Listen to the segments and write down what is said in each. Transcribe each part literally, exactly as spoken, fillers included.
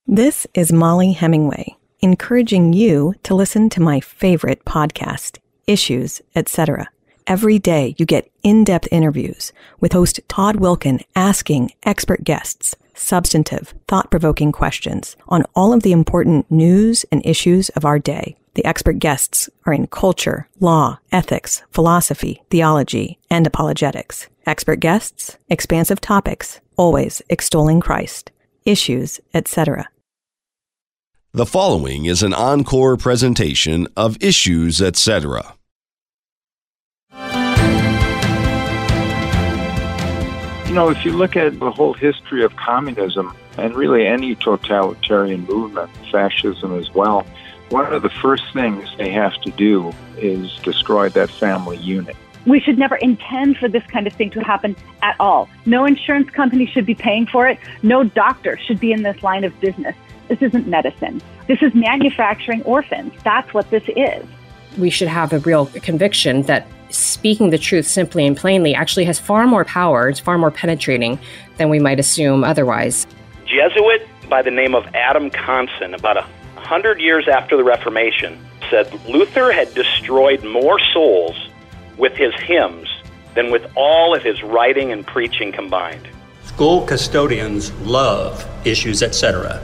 This is Molly Hemingway, encouraging you to listen to my favorite podcast, Issues, et cetera. Every day you get in-depth interviews with host Todd Wilkin asking expert guests substantive, thought-provoking questions on all of the important news and issues of our day. The expert guests are in culture, law, ethics, philosophy, theology, and apologetics. Expert guests, expansive topics, always extolling Christ. Issues, et cetera. The following is an encore presentation of Issues, et cetera. You know, if you look at the whole history of communism and really any totalitarian movement, fascism as well, one of the first things they have to do is destroy that family unit. We should never intend for this kind of thing to happen at all. No insurance company should be paying for it. No doctor should be in this line of business. This isn't medicine. This is manufacturing orphans. That's what this is. We should have a real conviction that speaking the truth simply and plainly actually has far more power, it's far more penetrating than we might assume otherwise. Jesuit by the name of Adam Conson, about a hundred years after the Reformation, said Luther had destroyed more souls with his hymns than with all of his writing and preaching combined. School custodians love Issues, et cetera.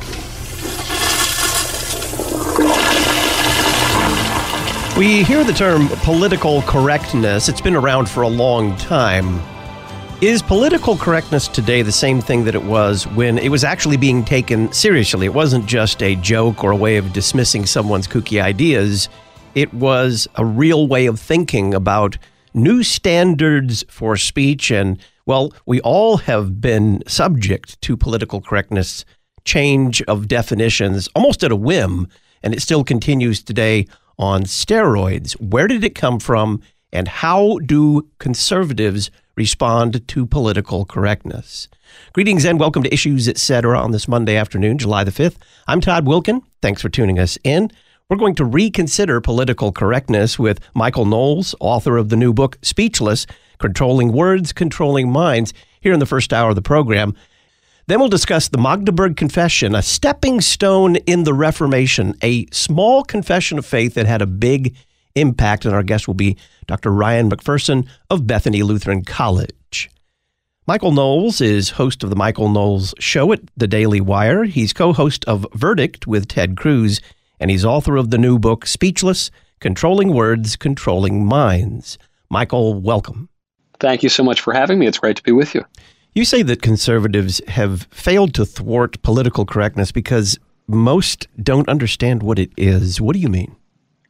We hear the term political correctness. It's been around for a long time. Is political correctness today the same thing that it was when it was actually being taken seriously? It wasn't just a joke or a way of dismissing someone's kooky ideas. It was a real way of thinking about new standards for speech. And, well, we all have been subject to political correctness, change of definitions, almost at a whim, and it still continues today on steroids. Where did it come from, and how do conservatives respond to political correctness? Greetings and welcome to Issues, et cetera on this Monday afternoon, July the fifth. I'm Todd Wilkin. Thanks for tuning us in. We're going to reconsider political correctness with Michael Knowles, author of the new book, Speechless, Controlling Words, Controlling Minds, here in the first hour of the program. Then we'll discuss the Magdeburg Confession, a stepping stone in the Reformation, a small confession of faith that had a big impact. And our guest will be Doctor Ryan McPherson of Bethany Lutheran College. Michael Knowles is host of the Michael Knowles Show at the Daily Wire. He's co-host of Verdict with Ted Cruz, and he's author of the new book, Speechless, Controlling Words, Controlling Minds. Michael, welcome. Thank you so much for having me. It's great to be with you. You say that conservatives have failed to thwart political correctness because most don't understand what it is. What do you mean?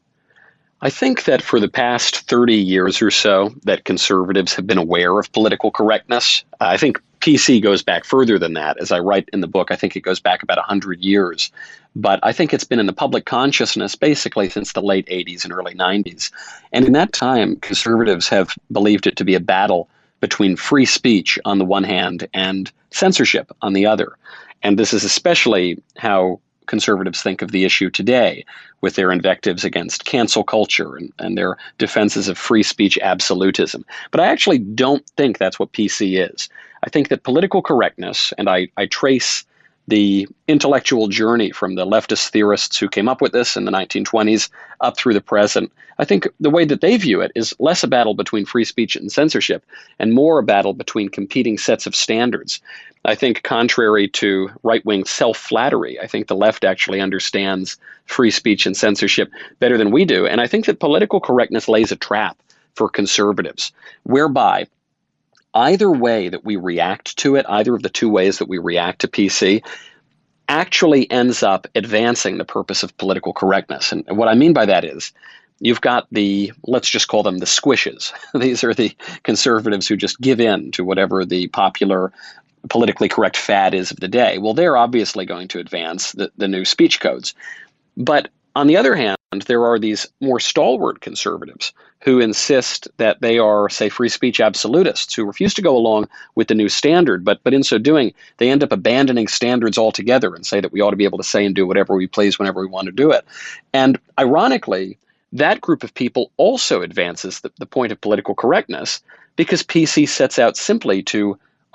I think that for the past thirty years or so that conservatives have been aware of political correctness. I think P C goes back further than that. As I write in the book, I think it goes back about one hundred years. But I think it's been in the public consciousness basically since the late eighties and early nineties. And in that time, conservatives have believed it to be a battle between free speech on the one hand and censorship on the other. And this is especially how conservatives think of the issue today with their invectives against cancel culture and, and their defenses of free speech absolutism. But I actually don't think that's what P C is. I think that political correctness, and I, I trace the intellectual journey from the leftist theorists who came up with this in the nineteen twenties up through the present. I think the way that they view it is less a battle between free speech and censorship and more a battle between competing sets of standards. I think contrary to right-wing self-flattery, I think the left actually understands free speech and censorship better than we do. And I think that political correctness lays a trap for conservatives, whereby either way that we react to it, either of the two ways that we react to P C, actually ends up advancing the purpose of political correctness. And what I mean by that is you've got the, let's just call them the squishes. These are the conservatives who just give in to whatever the popular politically correct fad is of the day. Well, they're obviously going to advance the, the new speech codes. But on the other hand, there are these more stalwart conservatives who insist that they are, say, free speech absolutists who refuse to go along with the new standard, but but in so doing, they end up abandoning standards altogether and say that we ought to be able to say and do whatever we please whenever we want to do it. And ironically, that group of people also advances the, the point of political correctness because P C sets out simply to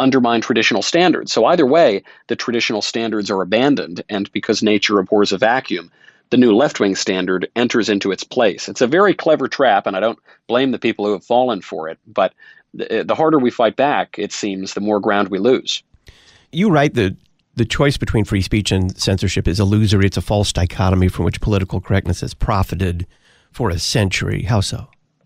undermine traditional standards. So either way, the traditional standards are abandoned, and because nature abhors a vacuum, the new left-wing standard enters into its place. It's a very clever trap, and I don't blame the people who have fallen for it, but the, the harder we fight back, it seems, the more ground we lose. You write that the choice between free speech and censorship is illusory. It's a false dichotomy from which political correctness has profited for a century. How so?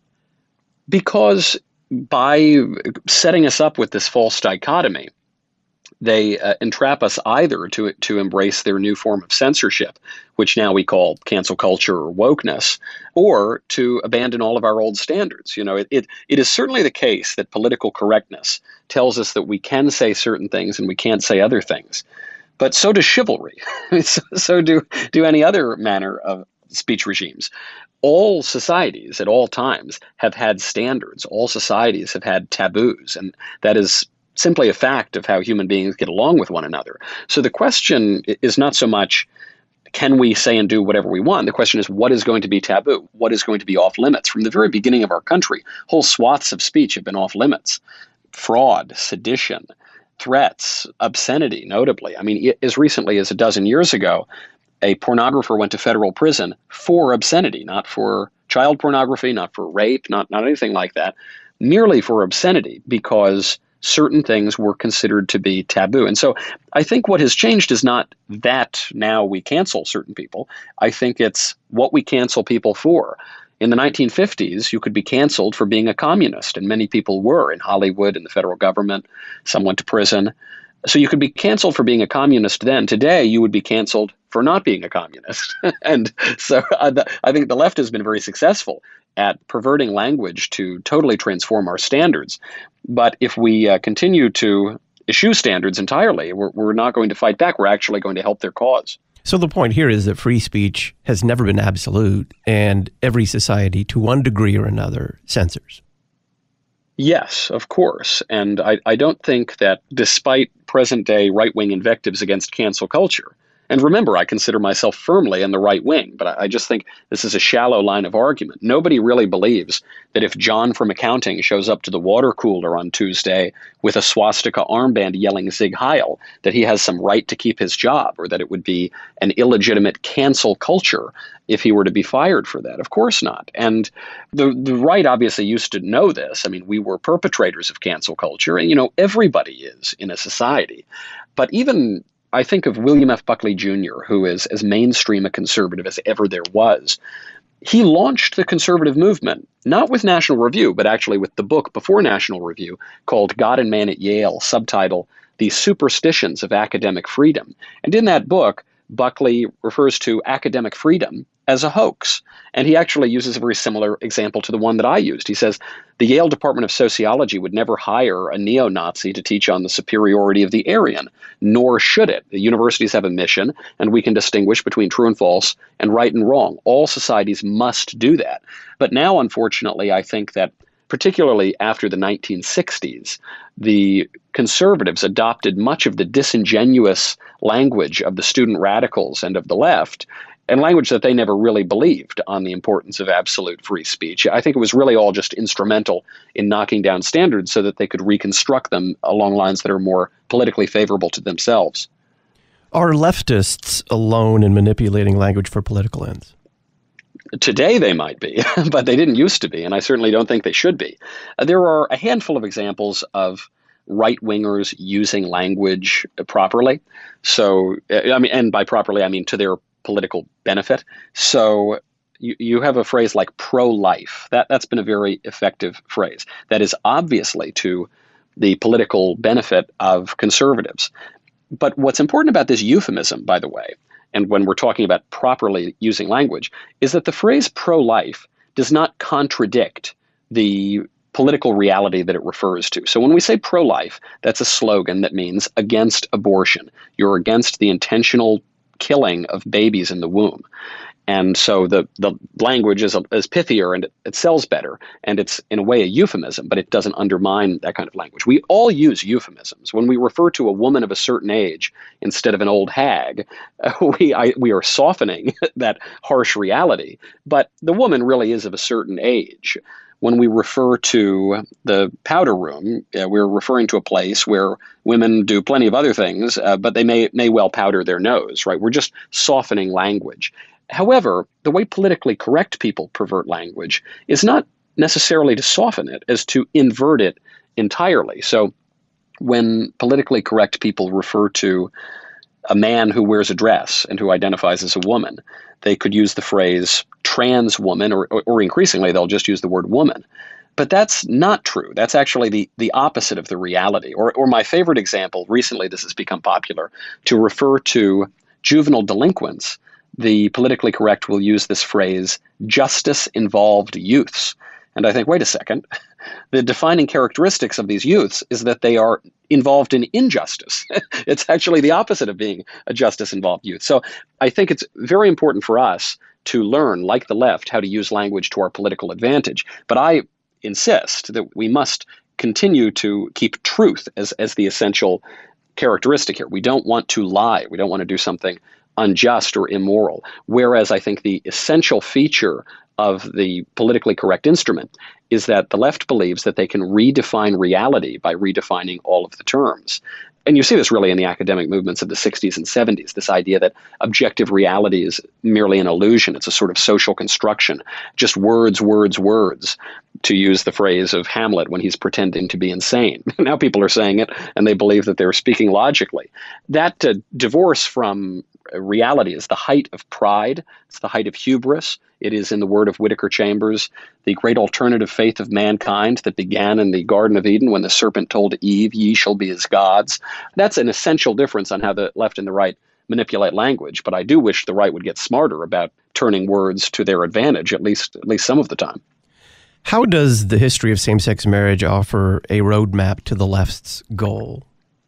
Because by setting us up with this false dichotomy, they uh, entrap us either to to embrace their new form of censorship, which now we call cancel culture or wokeness, or to abandon all of our old standards. You know, it, it it is certainly the case that political correctness tells us that we can say certain things and we can't say other things. But so does chivalry. so, so do do any other manner of speech regimes. All societies at all times have had standards. All societies have had taboos, and that is simply a fact of how human beings get along with one another. So the question is not so much, can we say and do whatever we want? The question is, what is going to be taboo? What is going to be off limits? From the very beginning of our country, whole swaths of speech have been off limits. Fraud, sedition, threats, obscenity, notably. I mean, as recently as a dozen years ago, a pornographer went to federal prison for obscenity, not for child pornography, not for rape, not, not anything like that, merely for obscenity, because certain things were considered to be taboo. And so I think what has changed is not that now we cancel certain people. I think it's what we cancel people for. In the nineteen fifties, you could be canceled for being a communist, and many people were in Hollywood, in the federal government. Some went to prison. So you could be canceled for being a communist then. Today, you would be canceled for not being a communist. And so uh, the, I think the left has been very successful at perverting language to totally transform our standards. But if we uh, continue to eschew standards entirely, we're, we're not going to fight back. We're actually going to help their cause. So the point here is that free speech has never been absolute, and every society, to one degree or another, censors. Yes, of course. And I, I don't think that despite present-day right-wing invectives against cancel culture, and remember, I consider myself firmly in the right wing, but I, I just think this is a shallow line of argument. Nobody really believes that if John from accounting shows up to the water cooler on Tuesday with a swastika armband yelling Sieg Heil, that he has some right to keep his job, or that it would be an illegitimate cancel culture if he were to be fired for that. Of course not. And the the right obviously used to know this. I mean, we were perpetrators of cancel culture, and, you know, everybody is in a society. But even I think of William F. Buckley Junior, who is as mainstream a conservative as ever there was. He launched the conservative movement, not with National Review, but actually with the book before National Review called God and Man at Yale, subtitle, The Superstitions of Academic Freedom. And in that book, Buckley refers to academic freedom as a hoax. And he actually uses a very similar example to the one that I used. He says, the Yale Department of Sociology would never hire a neo-Nazi to teach on the superiority of the Aryan, nor should it. The universities have a mission, and we can distinguish between true and false and right and wrong. All societies must do that. But now, unfortunately, I think that particularly after the nineteen sixties, the conservatives adopted much of the disingenuous language of the student radicals and of the left, and language that they never really believed on the importance of absolute free speech. I think it was really all just instrumental in knocking down standards so that they could reconstruct them along lines that are more politically favorable to themselves. Are leftists alone in manipulating language for political ends? Today they might be, but they didn't used to be, and I certainly don't think they should be. Uh, there are a handful of examples of right-wingers using language properly. So, I mean, and by properly, I mean to their political benefit. So you, you have a phrase like pro-life. That, that's been a very effective phrase. That is obviously to the political benefit of conservatives. But what's important about this euphemism, by the way, and when we're talking about properly using language, is that the phrase pro-life does not contradict the political reality that it refers to. So when we say pro-life, that's a slogan that means against abortion. You're against the intentional killing of babies in the womb. And so the, the language is, a, is pithier and it, it sells better. And it's in a way a euphemism, but it doesn't undermine that kind of language. We all use euphemisms. When we refer to a woman of a certain age instead of an old hag, uh, we, I, we are softening that harsh reality. But the woman really is of a certain age. when we refer to the powder room, uh, we're referring to a place where women do plenty of other things, uh, but they may may well powder their nose, right? We're just softening language. However, the way politically correct people pervert language is not necessarily to soften it, as to invert it entirely. So when politically correct people refer to a man who wears a dress and who identifies as a woman, they could use the phrase trans woman, or, or, or increasingly they'll just use the word woman. But that's not true. That's actually the, the opposite of the reality. Or, or my favorite example, recently this has become popular, to refer to juvenile delinquents, the politically correct will use this phrase, justice-involved youths. And I think, wait a second, the defining characteristics of these youths is that they are involved in injustice. It's actually the opposite of being a justice-involved youth. So I think it's very important for us to learn, like the left, how to use language to our political advantage. But I insist that we must continue to keep truth as, as the essential characteristic here. We don't want to lie. We don't want to do something unjust or immoral. Whereas I think the essential feature of the politically correct instrument is that the left believes that they can redefine reality by redefining all of the terms. And you see this really in the academic movements of the sixties and seventies, this idea that objective reality is merely an illusion. It's a sort of social construction, just words, words, words, to use the phrase of Hamlet when he's pretending to be insane. Now people are saying it and they believe that they're speaking logically. That uh, divorce from reality is the height of pride. It's the height of hubris. It is, in the word of Whittaker Chambers, the great alternative faith of mankind that began in the Garden of Eden when the serpent told Eve, ye shall be as gods. That's an essential difference on how the left and the right manipulate language. But I do wish the right would get smarter about turning words to their advantage, at least at least some of the time. How does the history of same-sex marriage offer a roadmap to the left's goal?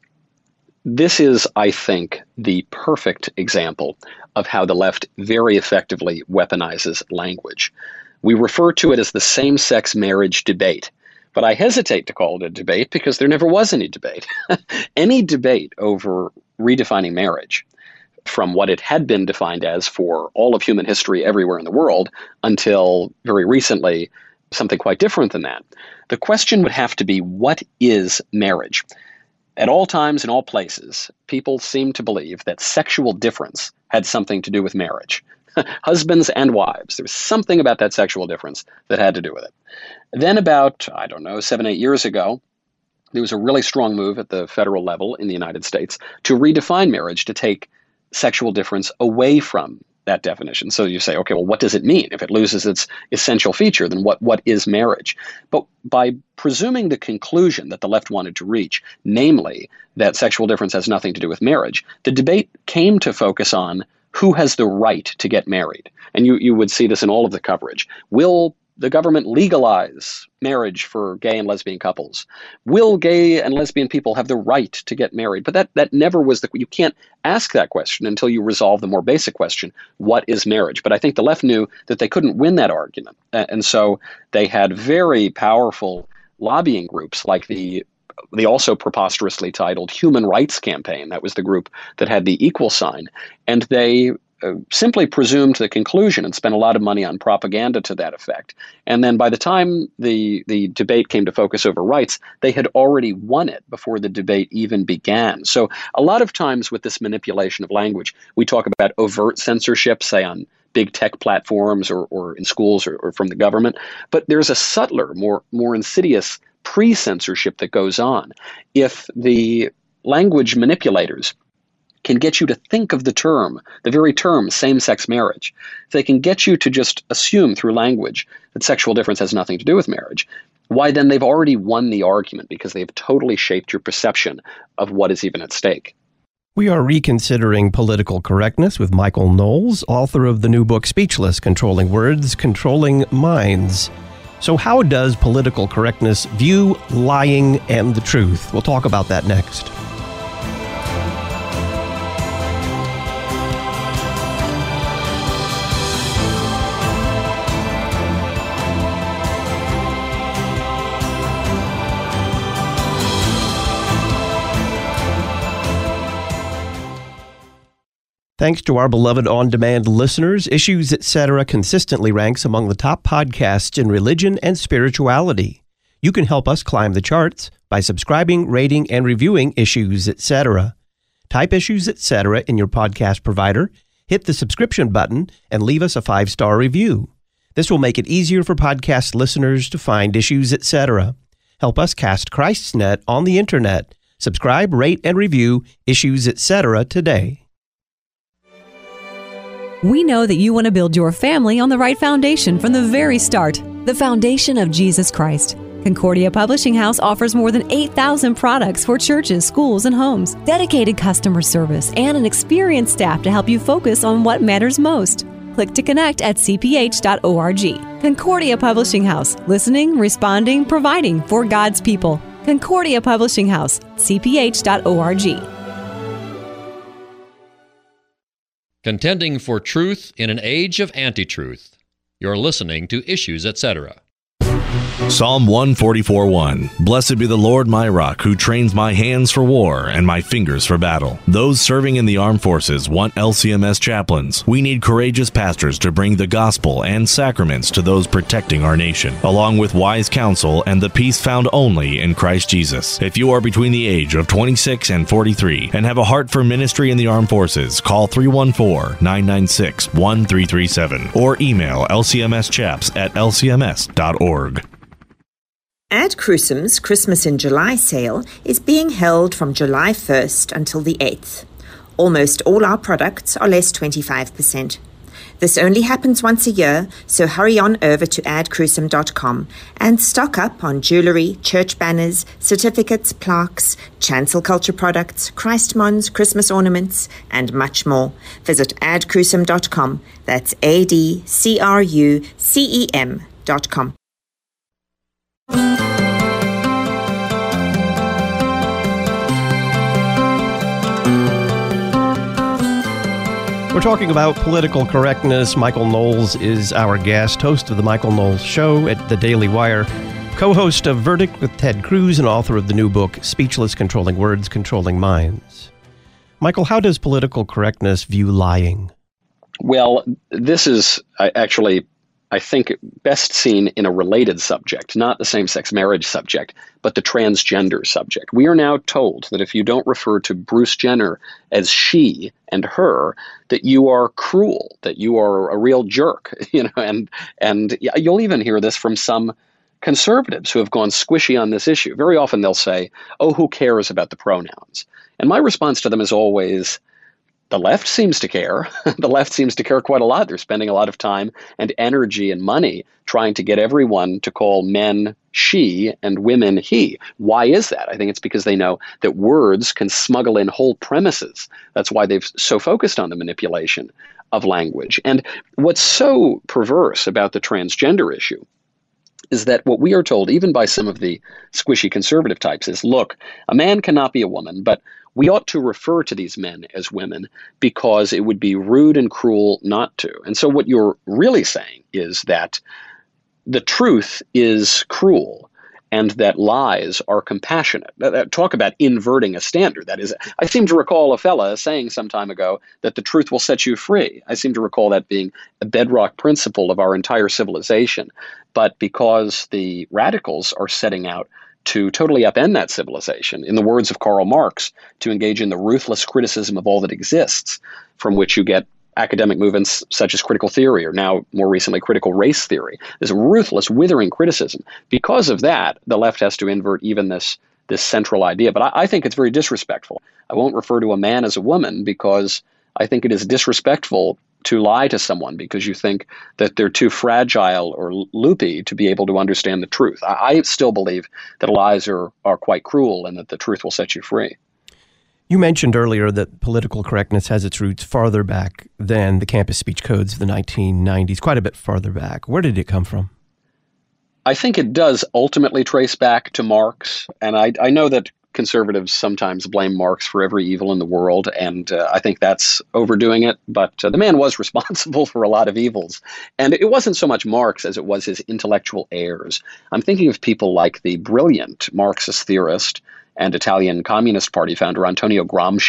This is, I think, the perfect example of how the left very effectively weaponizes language. We refer to it as the same-sex marriage debate, but I hesitate to call it a debate because there never was any debate. Any debate over redefining marriage from what it had been defined as for all of human history everywhere in the world until very recently, something quite different than that. The question would have to be, what is marriage? At all times, in all places, people seem to believe that sexual difference had something to do with marriage. Husbands and wives, there was something about that sexual difference that had to do with it. Then about, I don't know, seven, eight years ago, there was a really strong move at the federal level in the United States to redefine marriage, to take sexual difference away from that definition. So you say, okay, well, what does it mean? If it loses its essential feature, then what, what is marriage? But by presuming the conclusion that the left wanted to reach, namely that sexual difference has nothing to do with marriage, the debate came to focus on who has the right to get married. And you, you would see this in all of the coverage. Will the government legalize marriage for gay and lesbian couples? Will gay and lesbian people have the right to get married? But that, that never was the, you can't ask that question until you resolve the more basic question, what is marriage? But I think the left knew that they couldn't win that argument. And so they had very powerful lobbying groups like the the also preposterously titled Human Rights Campaign. That was the group that had the equal sign. And they Uh, simply presumed the conclusion and spent a lot of money on propaganda to that effect. And then by the time the, the debate came to focus over rights, they had already won it before the debate even began. So a lot of times with this manipulation of language, we talk about overt censorship, say on big tech platforms or, or in schools or, or from the government. But there's a subtler, more, more insidious pre-censorship that goes on. If the language manipulators can get you to think of the term, the very term, same-sex marriage, if they can get you to just assume through language that sexual difference has nothing to do with marriage, why then they've already won the argument because they've totally shaped your perception of what is even at stake. We are reconsidering political correctness with Michael Knowles, author of the new book Speechless, Controlling Words, Controlling Minds. So how does political correctness view lying and the truth? We'll talk about that next. Thanks to our beloved on-demand listeners, Issues Etc. consistently ranks among the top podcasts in religion and spirituality. You can help us climb the charts by subscribing, rating, and reviewing Issues Etc. Type Issues Etc. in your podcast provider, hit the subscription button, and leave us a five-star review. This will make it easier for podcast listeners to find Issues Etc. Help us cast Christ's net on the internet. Subscribe, rate, and review Issues Etc. today. We know that you want to build your family on the right foundation from the very start, the foundation of Jesus Christ. Concordia Publishing House offers more than eight thousand products for churches, schools, and homes, dedicated customer service, and an experienced staff to help you focus on what matters most. Click to connect at c p h dot org. Concordia Publishing House, listening, responding, providing for God's people. Concordia Publishing House, c p h dot org. Contending for truth in an age of anti-truth. You're listening to Issues Etc. Psalm one forty-four one. Blessed be the Lord my rock, who trains my hands for war and my fingers for battle. Those serving in the armed forces want L C M S chaplains. We need courageous pastors to bring the gospel and sacraments to those protecting our nation, along with wise counsel and the peace found only in Christ Jesus. If you are between the age of twenty-six and forty-three and have a heart for ministry in the armed forces, call three one four, nine nine six, one three three seven or email l c m s chaps at l c m s dot org. Ad Crucem's Christmas in July sale is being held from July first until the eighth. Almost all our products are less twenty-five percent. This only happens once a year, so hurry on over to ad crucem dot com and stock up on jewelry, church banners, certificates, plaques, chancel culture products, Christmons, Christmas ornaments, and much more. Visit ad crucem dot com. That's A D C R U C E M dot com. We're talking about political correctness. Michael Knowles is our guest, host of The Michael Knowles Show at The Daily Wire, co-host of Verdict with Ted Cruz, and author of the new book, Speechless: Controlling Words, Controlling Minds. Michael, how does political correctness view lying? Well, this is actually, I think, best seen in a related subject, not the same-sex marriage subject, but the transgender subject. We are now told that if you don't refer to Bruce Jenner as she and her, that you are cruel, that you are a real jerk, you know, and and you'll even hear this from some conservatives who have gone squishy on this issue. Very often they'll say, "Oh, who cares about the pronouns?" And my response to them is always, the left seems to care. The left seems to care quite a lot. They're spending a lot of time and energy and money trying to get everyone to call men she and women he. Why is that? I think it's because they know that words can smuggle in whole premises. That's why they've so focused on the manipulation of language. And what's so perverse about the transgender issue is that what we are told, even by some of the squishy conservative types, is, look, a man cannot be a woman, but we ought to refer to these men as women because it would be rude and cruel not to. And so what you're really saying is that the truth is cruel and that lies are compassionate. Talk about inverting a standard. That is, I seem to recall a fella saying some time ago that the truth will set you free. I seem to recall that being a bedrock principle of our entire civilization. But because the radicals are setting out to totally upend that civilization, in the words of Karl Marx, to engage in the ruthless criticism of all that exists, from which you get academic movements such as critical theory, or now more recently critical race theory. There's a ruthless, withering criticism. Because of that, the left has to invert even this, this central idea. But I, I think it's very disrespectful. I won't refer to a man as a woman because I think it is disrespectful to lie to someone because you think that they're too fragile or loopy to be able to understand the truth. I, I still believe that lies are, are quite cruel and that the truth will set you free. You mentioned earlier that political correctness has its roots farther back than the campus speech codes of the nineteen nineties, quite a bit farther back. Where did it come from? I think it does ultimately trace back to Marx, and I, I know that conservatives sometimes blame Marx for every evil in the world, and uh, I think that's overdoing it. But uh, the man was responsible for a lot of evils. And it wasn't so much Marx as it was his intellectual heirs. I'm thinking of people like the brilliant Marxist theorist and Italian Communist Party founder Antonio Gramsci,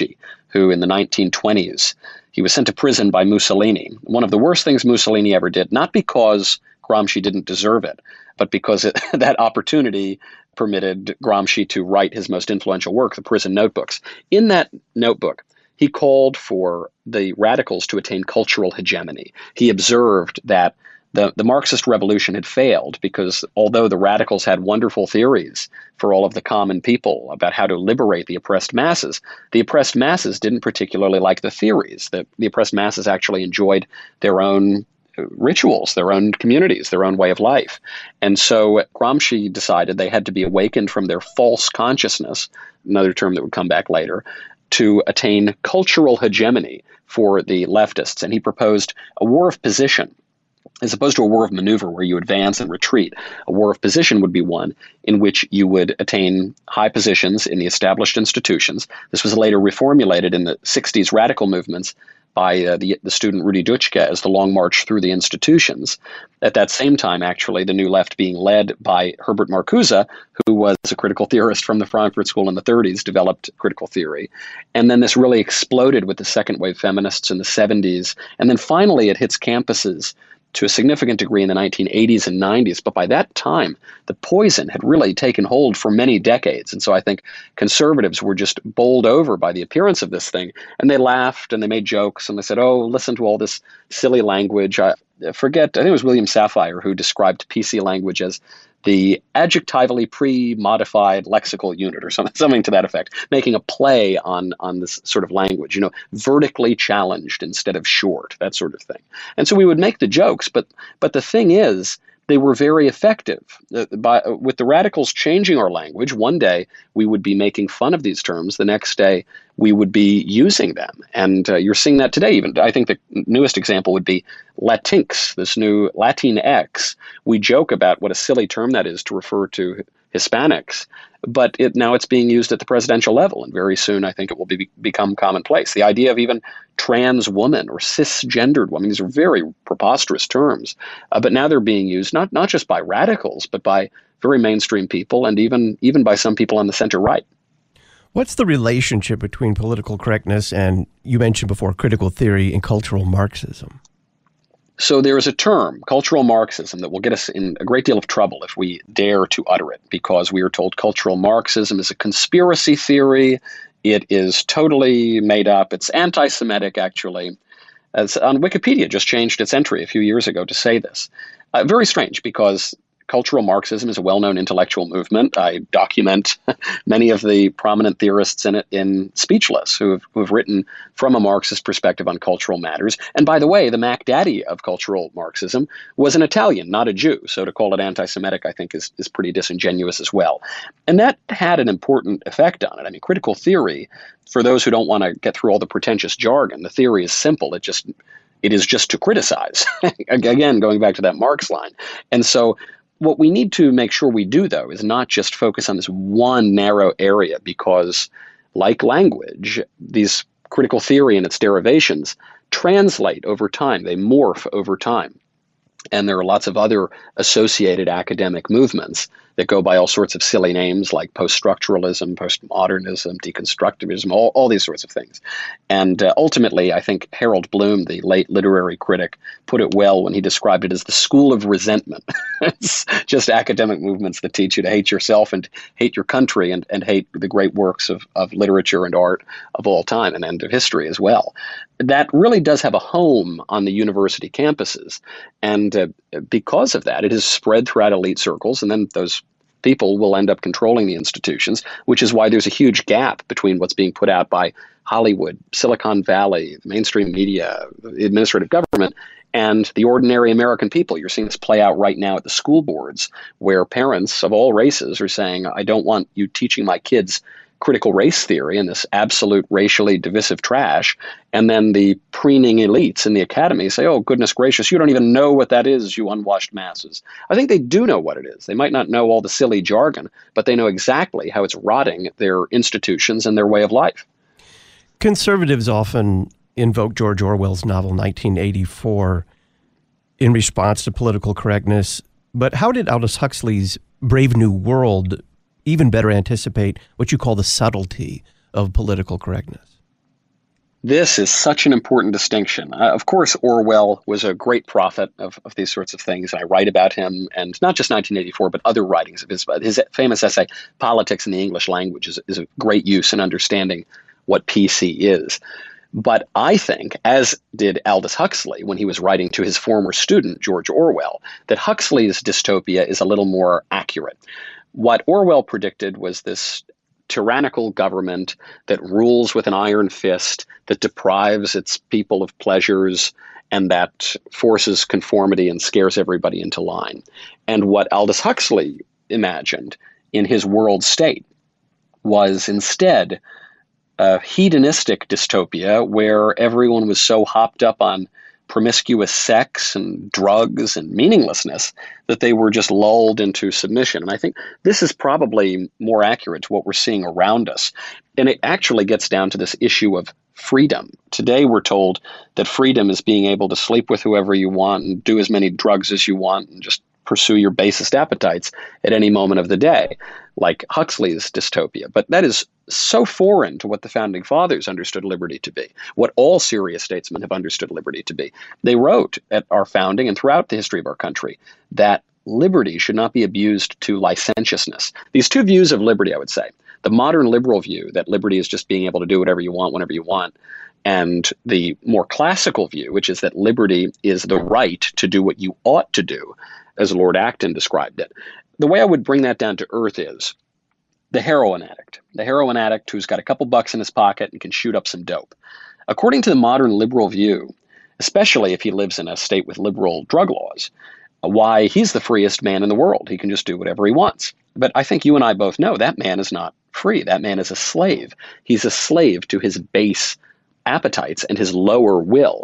who in the nineteen twenties, he was sent to prison by Mussolini. One of the worst things Mussolini ever did, not because Gramsci didn't deserve it, but because it, that opportunity permitted Gramsci to write his most influential work, the Prison Notebooks. In that notebook, he called for the radicals to attain cultural hegemony. He observed that the, the Marxist revolution had failed because although the radicals had wonderful theories for all of the common people about how to liberate the oppressed masses, the oppressed masses didn't particularly like the theories. The, the oppressed masses actually enjoyed their own rituals, their own communities, their own way of life. And so Gramsci decided they had to be awakened from their false consciousness, another term that would come back later, to attain cultural hegemony for the leftists. And he proposed a war of position. As opposed to a war of maneuver where you advance and retreat, a war of position would be one in which you would attain high positions in the established institutions. This was later reformulated in the sixties radical movements by uh, the, the student Rudi Dutschke as the Long March Through the Institutions. At that same time, actually, the New Left being led by Herbert Marcuse, who was a critical theorist from the Frankfurt School in the thirties, developed critical theory. And then this really exploded with the second wave feminists in the seventies. And then finally it hits campuses to a significant degree in the nineteen eighties and nineties. But by that time, the poison had really taken hold for many decades. And so I think conservatives were just bowled over by the appearance of this thing. And they laughed and they made jokes and they said, oh, listen to all this silly language. I forget, I think it was William Safire who described P C language as the adjectively pre-modified lexical unit or something, something to that effect, making a play on, on this sort of language, you know, vertically challenged instead of short, that sort of thing. And so we would make the jokes, but but the thing is, they were very effective. Uh, by, uh, with the radicals changing our language, one day we would be making fun of these terms. The next day we would be using them. And uh, you're seeing that today. Even I think the newest example would be Latinx, this new Latinx. We joke about what a silly term that is to refer to Hispanics, but it, now it's being used at the presidential level, and very soon I think it will be, become commonplace. The idea of even trans woman or cisgendered woman, these are very preposterous terms, uh, but now they're being used not, not just by radicals, but by very mainstream people and even, even by some people on the center right. What's the relationship between political correctness and, you mentioned before, critical theory and cultural Marxism? So there is a term, cultural Marxism, that will get us in a great deal of trouble if we dare to utter it, because we are told cultural Marxism is a conspiracy theory. It is totally made up. It's anti-Semitic, actually. As on Wikipedia just changed its entry a few years ago to say this. Uh, very strange, because cultural Marxism is a well-known intellectual movement. I document many of the prominent theorists in it in Speechless, who have, who have written from a Marxist perspective on cultural matters. And by the way, the Mac Daddy of cultural Marxism was an Italian, not a Jew. So to call it anti-Semitic, I think, is, is pretty disingenuous as well. And that had an important effect on it. I mean, critical theory, for those who don't want to get through all the pretentious jargon, the theory is simple. It just it is just to criticize. Again, going back to that Marx line. And so what we need to make sure we do, though, is not just focus on this one narrow area, because like language, these critical theory and its derivations translate over time. They morph over time. And there are lots of other associated academic movements that go by all sorts of silly names like post-structuralism, postmodernism, deconstructivism, all, all these sorts of things. And uh, ultimately, I think Harold Bloom, the late literary critic, put it well when he described it as the school of resentment. It's just academic movements that teach you to hate yourself and hate your country and, and hate the great works of, of literature and art of all time and, and of history as well. That really does have a home on the university campuses. And uh, because of that, it has spread throughout elite circles, and then those people will end up controlling the institutions, which is why there's a huge gap between what's being put out by Hollywood, Silicon Valley, the mainstream media, administrative government, and the ordinary American people. You're seeing this play out right now at the school boards, where parents of all races are saying, I don't want you teaching my kids critical race theory and this absolute racially divisive trash. And then the preening elites in the academy say, oh, goodness gracious, you don't even know what that is, you unwashed masses. I think they do know what it is. They might not know all the silly jargon, but they know exactly how it's rotting their institutions and their way of life. Conservatives often invoke George Orwell's novel nineteen eighty-four in response to political correctness. But how did Aldous Huxley's Brave New World even better anticipate what you call the subtlety of political correctness? This is such an important distinction. Uh, of course, Orwell was a great prophet of, of these sorts of things. I write about him, and not just nineteen eighty-four, but other writings of his. His famous essay, Politics in the English Language, is, is a great use in understanding what P C is. But I think, as did Aldous Huxley when he was writing to his former student, George Orwell, that Huxley's dystopia is a little more accurate. What Orwell predicted was this tyrannical government that rules with an iron fist, that deprives its people of pleasures, and that forces conformity and scares everybody into line. And what Aldous Huxley imagined in his world state was instead a hedonistic dystopia where everyone was so hopped up on promiscuous sex and drugs and meaninglessness that they were just lulled into submission. And I think this is probably more accurate to what we're seeing around us. And it actually gets down to this issue of freedom. Today we're told that freedom is being able to sleep with whoever you want and do as many drugs as you want and just pursue your basest appetites at any moment of the day, like Huxley's dystopia. But that is so foreign to what the Founding Fathers understood liberty to be, what all serious statesmen have understood liberty to be. They wrote at our founding and throughout the history of our country that liberty should not be abused to licentiousness. These two views of liberty, I would say, the modern liberal view that liberty is just being able to do whatever you want, whenever you want, and the more classical view, which is that liberty is the right to do what you ought to do, as Lord Acton described it. The way I would bring that down to earth is the heroin addict, the heroin addict who's got a couple bucks in his pocket and can shoot up some dope. According to the modern liberal view, especially if he lives in a state with liberal drug laws, why he's the freest man in the world. He can just do whatever he wants. But I think you and I both know that man is not free. That man is a slave. He's a slave to his base appetites and his lower will.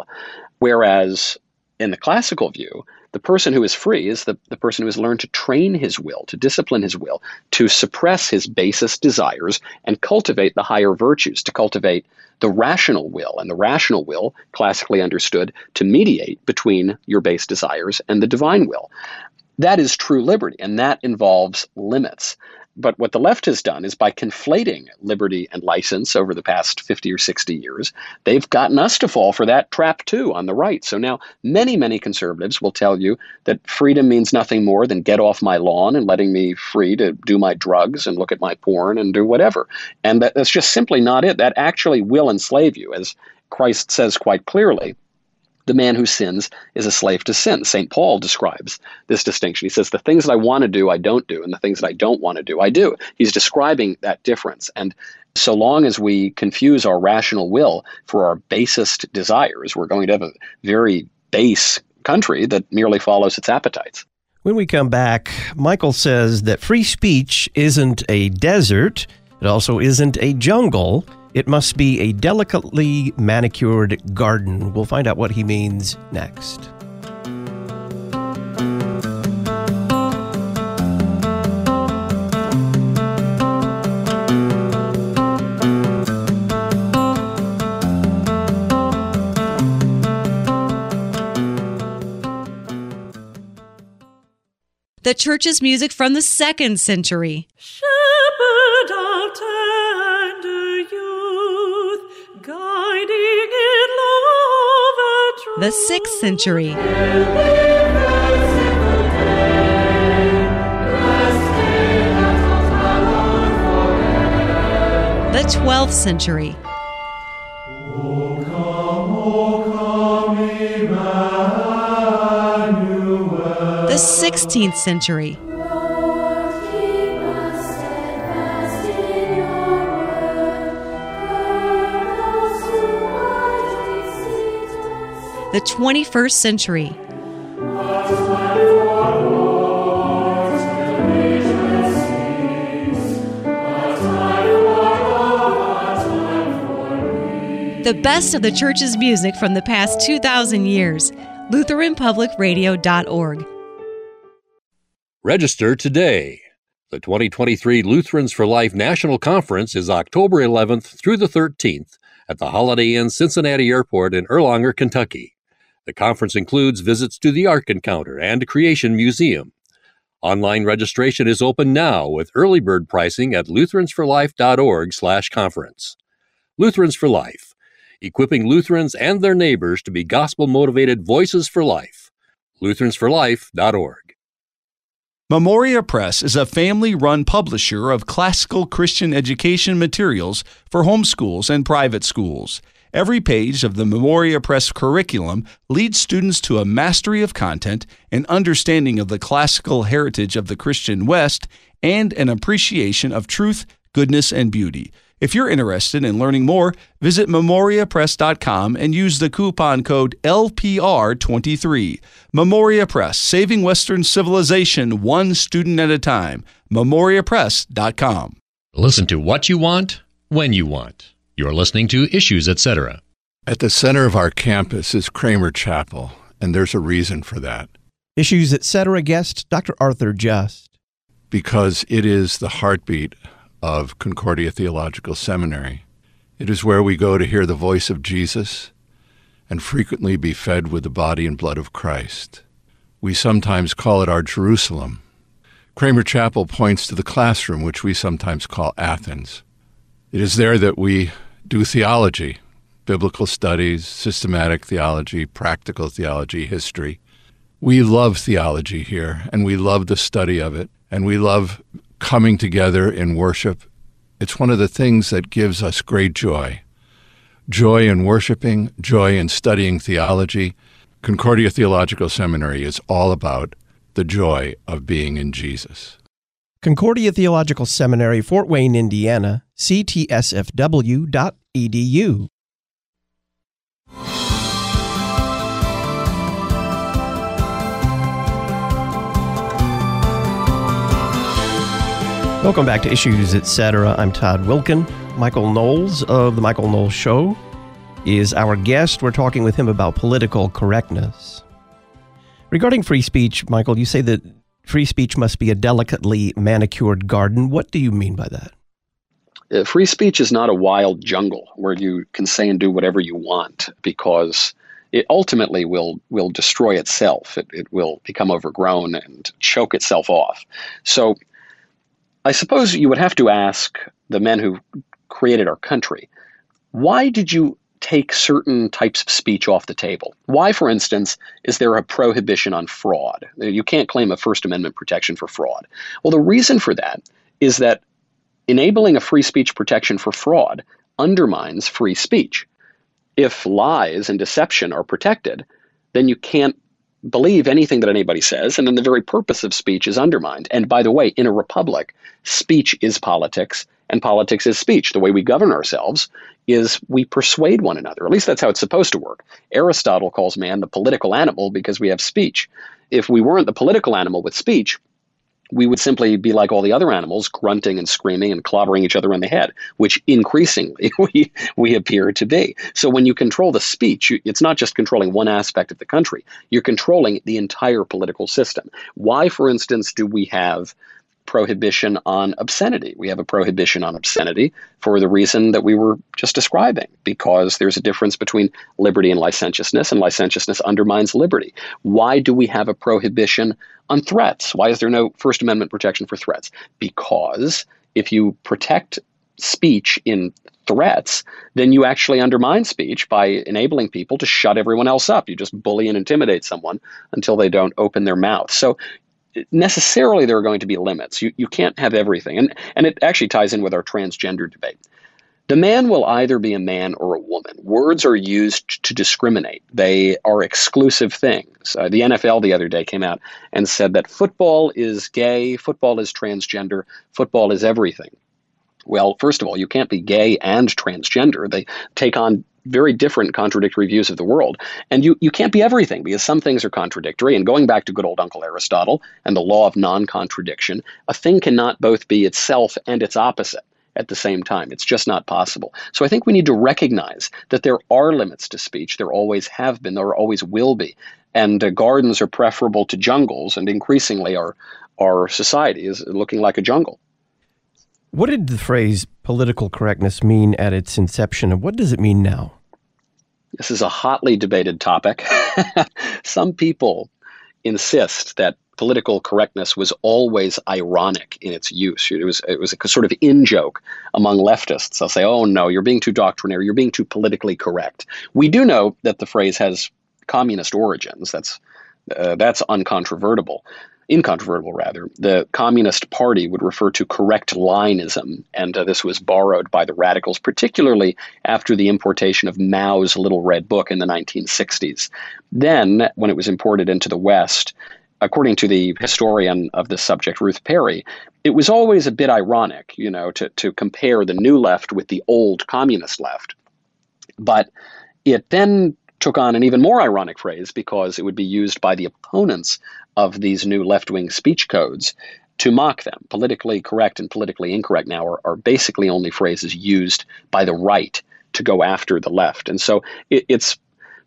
Whereas in the classical view, the person who is free is the, the person who has learned to train his will, to discipline his will, to suppress his basest desires and cultivate the higher virtues, to cultivate the rational will. And the rational will, classically understood, to mediate between your base desires and the divine will. That is true liberty, and that involves limits. But what the left has done is by conflating liberty and license over the past fifty or sixty years, they've gotten us to fall for that trap too on the right. So now many, many conservatives will tell you that freedom means nothing more than get off my lawn and letting me free to do my drugs and look at my porn and do whatever. And that, that's just simply not it. That actually will enslave you, as Christ says quite clearly. The man who sins is a slave to sin. Saint Paul describes this distinction. He says, the things that I want to do, I don't do, and the things that I don't want to do, I do. He's describing that difference. And so long as we confuse our rational will for our basest desires, we're going to have a very base country that merely follows its appetites. When we come back, Michael says that free speech isn't a desert. It also isn't a jungle. It must be a delicately manicured garden. We'll find out what he means next. The church's music from the second century. Shepherd of tender youth, guiding in love and truth. The sixth century. The twelfth century. O come, O come, Emmanuel. The sixteenth century. The twenty-first century. The best of the church's music from the past two thousand years. Lutheran Public Radio dot org. Register today. The twenty twenty-three Lutherans for Life National Conference is October eleventh through the thirteenth at the Holiday Inn Cincinnati Airport in Erlanger, Kentucky. The conference includes visits to the Ark Encounter and Creation Museum. Online registration is open now with early bird pricing at lutherans for life dot org slash conference. Lutherans for Life. equipping Lutherans and their neighbors to be gospel-motivated voices for life. Lutherans for Life dot org. Memoria Press is a family-run publisher of classical Christian education materials for homeschools and private schools. Every page of the Memoria Press curriculum leads students to a mastery of content, an understanding of the classical heritage of the Christian West, and an appreciation of truth, goodness, and beauty. If you're interested in learning more, visit memoria press dot com and use the coupon code L P R twenty-three. Memoria Press, saving Western civilization one student at a time. memoria press dot com. Listen to what you want, when you want. You're listening to Issues, et cetera. At the center of our campus is Kramer Chapel, and there's a reason for that. Issues, et cetera guest Doctor Arthur Just. Because it is the heartbeat of Concordia Theological Seminary. It is where we go to hear the voice of Jesus and frequently be fed with the body and blood of Christ. We sometimes call it our Jerusalem. Kramer Chapel points to the classroom, which we sometimes call Athens. It is there that we do theology, biblical studies, systematic theology, practical theology, history. We love theology here, and we love the study of it, and we love coming together in worship. It's one of the things that gives us great joy. Joy in worshiping, joy in studying theology. Concordia Theological Seminary is all about the joy of being in Jesus. Concordia Theological Seminary, Fort Wayne, Indiana, c t s f w dot e d u. Welcome back to Issues, et cetera. I'm Todd Wilkin. Michael Knowles of The Michael Knowles Show is our guest. We're talking with him about political correctness. Regarding free speech, Michael, you say that free speech must be a delicately manicured garden. What do you mean by that? Uh, free speech is not a wild jungle where you can say and do whatever you want, because it ultimately will will destroy itself. It, it will become overgrown and choke itself off. So I suppose you would have to ask the men who created our country, why did you take certain types of speech off the table? Why, for instance, is there a prohibition on fraud? You can't claim a First Amendment protection for fraud. Well, the reason for that is that enabling a free speech protection for fraud undermines free speech. If lies and deception are protected, then you can't believe anything that anybody says, and then the very purpose of speech is undermined. And by the way, in a republic, speech is politics, and politics is speech. The way we govern ourselves is we persuade one another. At least that's how it's supposed to work. Aristotle calls man the political animal because we have speech. If we weren't the political animal with speech, we would simply be like all the other animals, grunting and screaming and clobbering each other on the head, which increasingly we we appear to be. So when you control the speech, you, it's not just controlling one aspect of the country. You're controlling the entire political system. Why, for instance, do we have prohibition on obscenity? We have a prohibition on obscenity for the reason that we were just describing, because there's a difference between liberty and licentiousness, and licentiousness undermines liberty. Why do we have a prohibition on threats? Why is there no First Amendment protection for threats? Because if you protect speech in threats, then you actually undermine speech by enabling people to shut everyone else up. You just bully and intimidate someone until they don't open their mouth. So necessarily there are going to be limits. You you can't have everything. And, and it actually ties in with our transgender debate. The man will either be a man or a woman. Words are used to discriminate. They are exclusive things. Uh, the N F L the other day came out and said that football is gay, football is transgender, football is everything. Well, first of all, you can't be gay and transgender. They take on very different contradictory views of the world. And you, you can't be everything, because some things are contradictory. And going back to good old Uncle Aristotle and the law of non-contradiction, a thing cannot both be itself and its opposite at the same time. It's just not possible. So I think we need to recognize that there are limits to speech. There always have been, there always will be. And uh, gardens are preferable to jungles, and increasingly our, our society is looking like a jungle. What did the phrase political correctness mean at its inception, and what does it mean now? This is a hotly debated topic. Some people insist that political correctness was always ironic in its use. It was it was a sort of in-joke among leftists. They'll say, oh, no, you're being too doctrinaire. You're being too politically correct. We do know that the phrase has communist origins. That's uh, that's uncontrovertible. Incontrovertible, rather. The Communist Party would refer to correct lineism, and uh, this was borrowed by the radicals, particularly after the importation of Mao's Little Red Book in the nineteen sixties. Then, when it was imported into the West, according to the historian of this subject, Ruth Perry, it was always a bit ironic, you know, to, to compare the new left with the old communist left. But it then took on an even more ironic phrase because it would be used by the opponents of these new left-wing speech codes to mock them. Politically correct and politically incorrect now are, are basically only phrases used by the right to go after the left. And so it, it's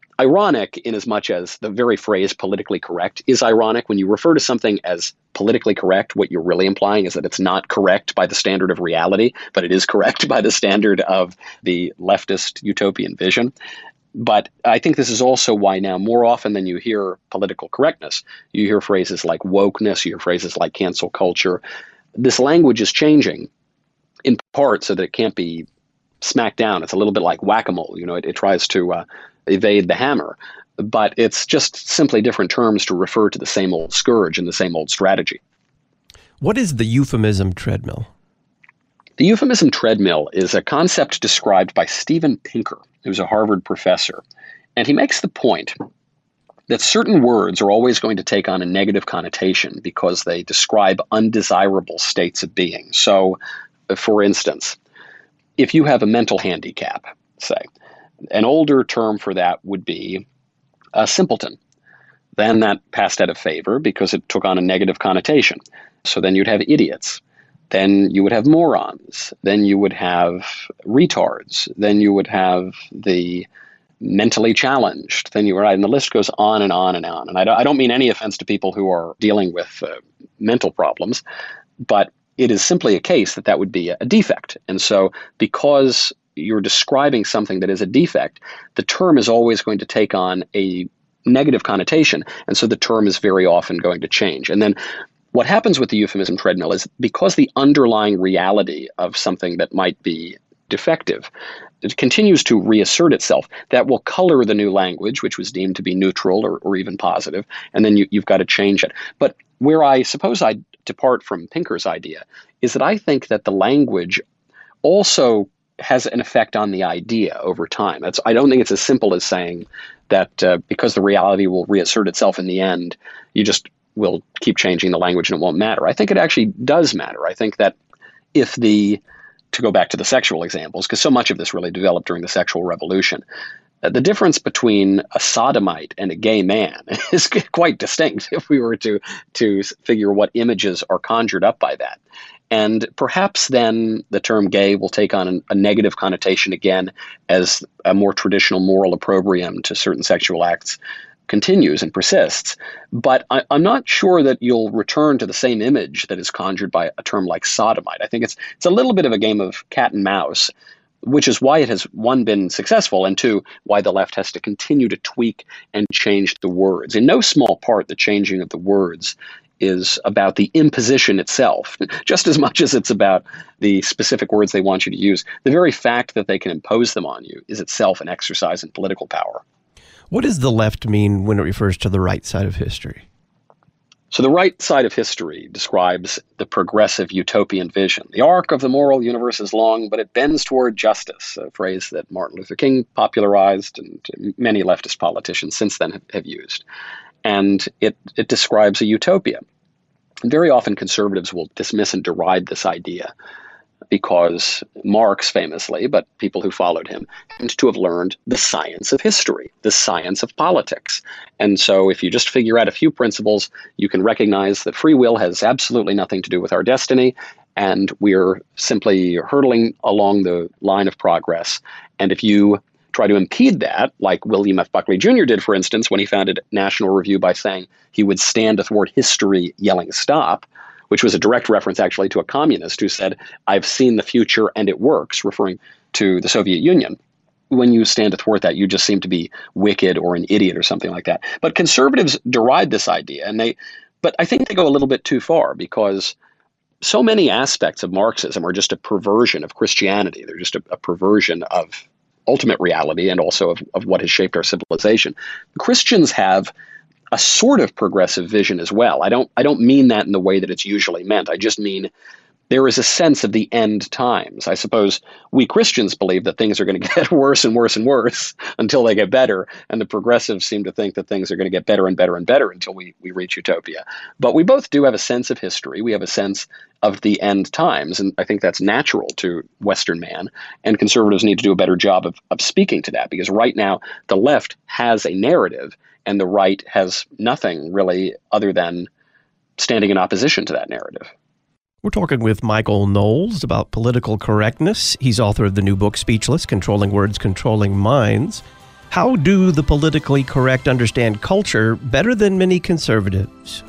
ironic in as much as the very phrase politically correct is ironic. When you refer to something as politically correct, what you're really implying is that it's not correct by the standard of reality, but it is correct by the standard of the leftist utopian vision. But I think this is also why now, more often than you hear political correctness, you hear phrases like wokeness, you hear phrases like cancel culture. This language is changing in part so that it can't be smacked down. It's a little bit like whack-a-mole. You know, it, it tries to uh, evade the hammer. But it's just simply different terms to refer to the same old scourge and the same old strategy. What is the euphemism treadmill? The euphemism treadmill is a concept described by Steven Pinker, who's a Harvard professor. And he makes the point that certain words are always going to take on a negative connotation because they describe undesirable states of being. So, for instance, if you have a mental handicap, say, an older term for that would be a simpleton. Then that passed out of favor because it took on a negative connotation. So then you'd have idiots. Then you would have morons. Then you would have retards. Then you would have the mentally challenged. Then you were right, and the list goes on and on and on. And I don't, I don't mean any offense to people who are dealing with uh, mental problems, but it is simply a case that that would be a, a defect. And so because you're describing something that is a defect, the term is always going to take on a negative connotation. And so the term is very often going to change. And then what happens with the euphemism treadmill is because the underlying reality of something that might be defective, it continues to reassert itself. That will color the new language, which was deemed to be neutral or, or even positive, and then you, you've got to change it. But where I suppose I depart from Pinker's idea is that I think that the language also has an effect on the idea over time. That's, I don't think it's as simple as saying that uh, because the reality will reassert itself in the end, you just will keep changing the language and it won't matter. I think it actually does matter. I think that if the, to go back to the sexual examples, because so much of this really developed during the sexual revolution, uh, the difference between a sodomite and a gay man is quite distinct if we were to, to figure what images are conjured up by that. And perhaps then the term gay will take on an, a negative connotation again as a more traditional moral opprobrium to certain sexual acts continues and persists. But I, I'm not sure that you'll return to the same image that is conjured by a term like sodomite. I think it's it's a little bit of a game of cat and mouse, which is why it has, one, been successful, and two, why the left has to continue to tweak and change the words. In no small part, the changing of the words is about the imposition itself, just as much as it's about the specific words they want you to use. The very fact that they can impose them on you is itself an exercise in political power. What does the left mean when it refers to the right side of history? So the right side of history describes the progressive utopian vision. The arc of the moral universe is long, but it bends toward justice, a phrase that Martin Luther King popularized and many leftist politicians since then have, have used. And it, it describes a utopia. And very often conservatives will dismiss and deride this idea because Marx famously, but people who followed him, tend to have learned the science of history, the science of politics. And so if you just figure out a few principles, you can recognize that free will has absolutely nothing to do with our destiny, and we're simply hurtling along the line of progress. And if you try to impede that, like William F. Buckley Junior did, for instance, when he founded National Review by saying he would stand athwart history yelling stop, which was a direct reference actually to a communist who said, I've seen the future and it works, referring to the Soviet Union. When you stand athwart that, you just seem to be wicked or an idiot or something like that. But conservatives deride this idea, and they But I think they go a little bit too far because so many aspects of Marxism are just a perversion of Christianity. They're just a, a perversion of ultimate reality and also of, of what has shaped our civilization. Christians have a sort of progressive vision as well. I don't I don't mean that in the way that it's usually meant. I just mean there is a sense of the end times. I suppose we Christians believe that things are going to get worse and worse and worse until they get better. And the progressives seem to think that things are going to get better and better and better until we, we reach utopia. But we both do have a sense of history. We have a sense of the end times. And I think that's natural to Western man. And conservatives need to do a better job of, of speaking to that, because right now the left has a narrative and the right has nothing really other than standing in opposition to that narrative. We're talking with Michael Knowles about political correctness. He's author of the new book, Speechless, Controlling Words, Controlling Minds. How do the politically correct understand culture better than many conservatives?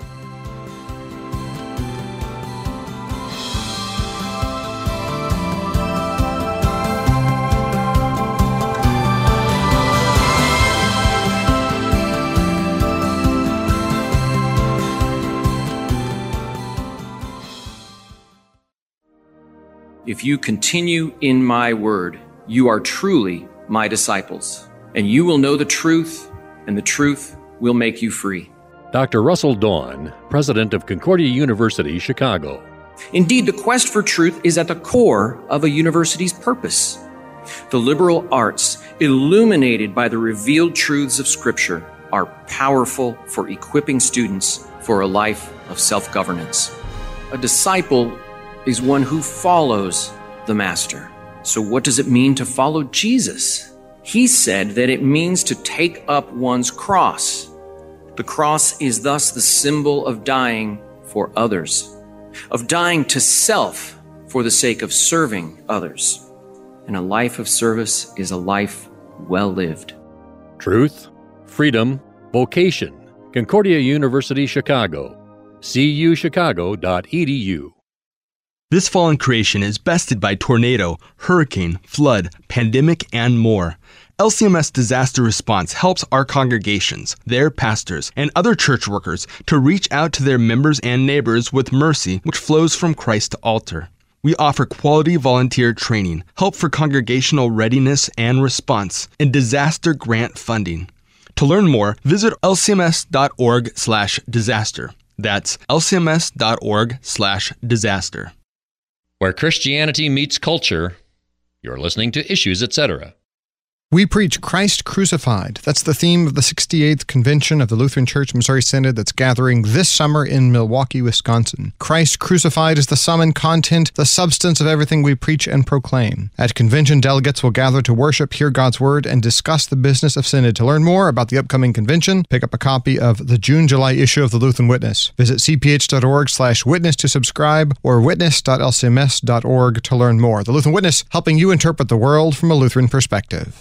If you continue in my word, you are truly my disciples, and you will know the truth, and the truth will make you free. Doctor Russell Dawn, president of Concordia University, Chicago. Indeed, the quest for truth is at the core of a university's purpose. The liberal arts, illuminated by the revealed truths of Scripture, are powerful for equipping students for a life of self-governance. A disciple is one who follows the Master. So what does it mean to follow Jesus? He said that it means to take up one's cross. The cross is thus the symbol of dying for others, of dying to self for the sake of serving others. And a life of service is a life well lived. Truth, freedom, vocation. Concordia University, Chicago. C U chicago dot e d u. This fallen creation is bested by tornado, hurricane, flood, pandemic, and more. L C M S Disaster Response helps our congregations, their pastors, and other church workers to reach out to their members and neighbors with mercy which flows from Christ to altar. We offer quality volunteer training, help for congregational readiness and response, and disaster grant funding. To learn more, visit l c m s dot org slash disaster. That's l c m s dot org slash disaster. Where Christianity meets culture, you're listening to Issues, et cetera. We preach Christ crucified. That's the theme of the sixty-eighth Convention of the Lutheran Church Missouri Synod that's gathering this summer in Milwaukee, Wisconsin. Christ crucified is the sum and content, the substance of everything we preach and proclaim. At convention, delegates will gather to worship, hear God's Word, and discuss the business of Synod. To learn more about the upcoming convention, pick up a copy of the June-July issue of the Lutheran Witness. Visit c p h dot org slash witness to subscribe or witness dot l c m s dot org to learn more. The Lutheran Witness, helping you interpret the world from a Lutheran perspective.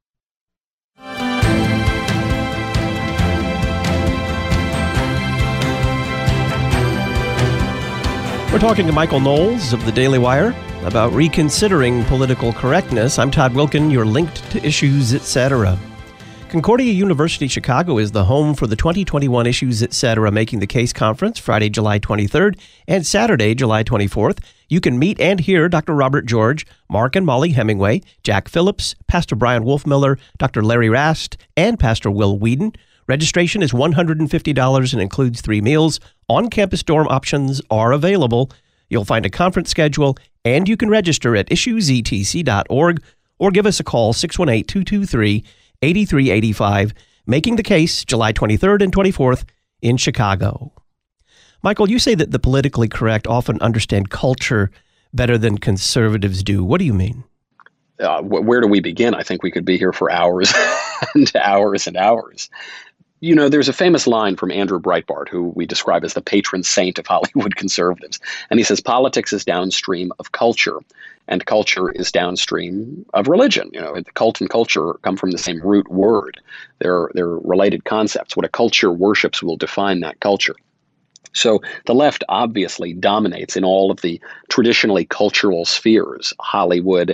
We're talking to Michael Knowles of the Daily Wire about reconsidering political correctness. I'm Todd Wilken. You're linked to Issues, et cetera. Concordia University Chicago is the home for the twenty twenty-one Issues, et cetera. Making the Case Conference, Friday, July twenty-third, and Saturday, July twenty-fourth. You can meet and hear Doctor Robert George, Mark and Molly Hemingway, Jack Phillips, Pastor Brian Wolfmiller, Doctor Larry Rast, and Pastor Will Whedon. Registration is one hundred fifty dollars and includes three meals. On-campus dorm options are available. You'll find a conference schedule, and you can register at issues e t c dot org or give us a call, six one eight, two two three, eight three eight five. Making the Case, July twenty-third and twenty-fourth in Chicago. Michael, you say that the politically correct often understand culture better than conservatives do. What do you mean? Uh, where do we begin? I think we could be here for hours and hours and hours. You know, there's a famous line from Andrew Breitbart, who we describe as the patron saint of Hollywood conservatives. And he says, politics is downstream of culture, and culture is downstream of religion. You know, cult and culture come from the same root word. They're, they're related concepts. What a culture worships will define that culture. So the left obviously dominates in all of the traditionally cultural spheres, Hollywood,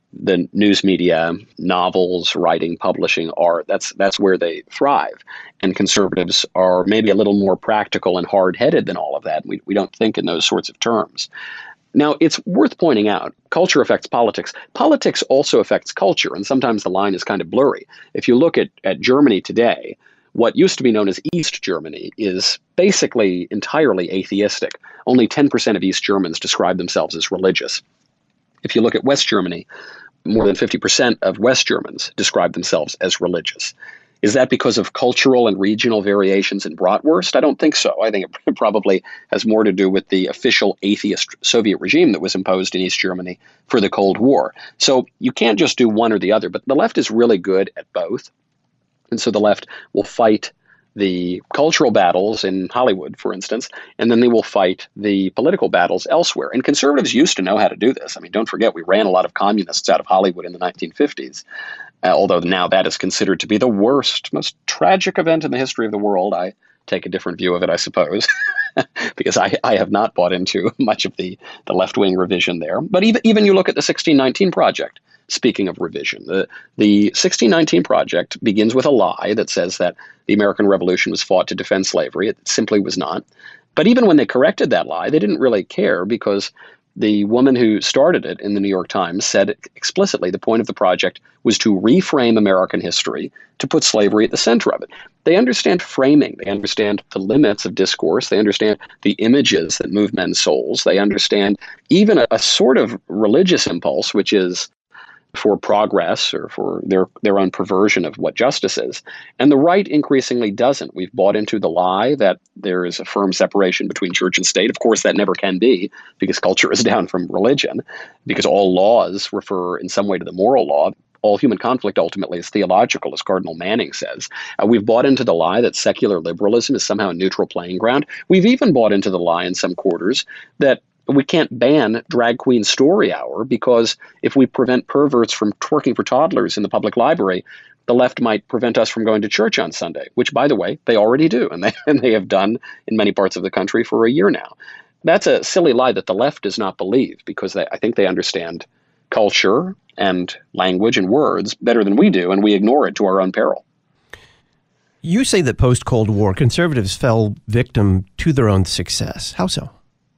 the news media, novels, writing, publishing, art. That's that's where they thrive. And conservatives are maybe a little more practical and hard-headed than all of that. We we don't think in those sorts of terms. Now, it's worth pointing out, culture affects politics. Politics also affects culture, and sometimes the line is kind of blurry. If you look at, at Germany today, what used to be known as East Germany is basically entirely atheistic. Only ten percent of East Germans describe themselves as religious. If you look at West Germany, more than fifty percent of West Germans describe themselves as religious. Is that because of cultural and regional variations in bratwurst? I don't think so. I think it probably has more to do with the official atheist Soviet regime that was imposed in East Germany for the Cold War. So you can't just do one or the other, but the left is really good at both. And so the left will fight the cultural battles in Hollywood, for instance, and then they will fight the political battles elsewhere. And conservatives used to know how to do this. I mean, don't forget, we ran a lot of communists out of Hollywood in the nineteen fifties, uh, although now that is considered to be the worst, most tragic event in the history of the world. I take a different view of it, I suppose, because I, I have not bought into much of the, the left-wing revision there. But even, even you look at the sixteen nineteen Project. Speaking of revision, the, the sixteen nineteen Project begins with a lie that says that the American Revolution was fought to defend slavery. It simply was not. But even when they corrected that lie, they didn't really care, because the woman who started it in the New York Times said explicitly the point of the project was to reframe American history, to put slavery at the center of it. They understand framing. They understand the limits of discourse. They understand the images that move men's souls. They understand even a, a sort of religious impulse, which is for progress or for their, their own perversion of what justice is. And the right increasingly doesn't. We've bought into the lie that there is a firm separation between church and state. Of course, that never can be, because culture is down from religion, because all laws refer in some way to the moral law. All human conflict ultimately is theological, as Cardinal Manning says. Uh, we've bought into the lie that secular liberalism is somehow a neutral playing ground. We've even bought into the lie in some quarters that we can't ban Drag Queen Story Hour, because if we prevent perverts from twerking for toddlers in the public library, the left might prevent us from going to church on Sunday, which, by the way, they already do, and they, and they have done in many parts of the country for a year now. That's a silly lie that the left does not believe, because they, I think they understand culture and language and words better than we do, and we ignore it to our own peril. You say that post-Cold War, conservatives fell victim to their own success. How so?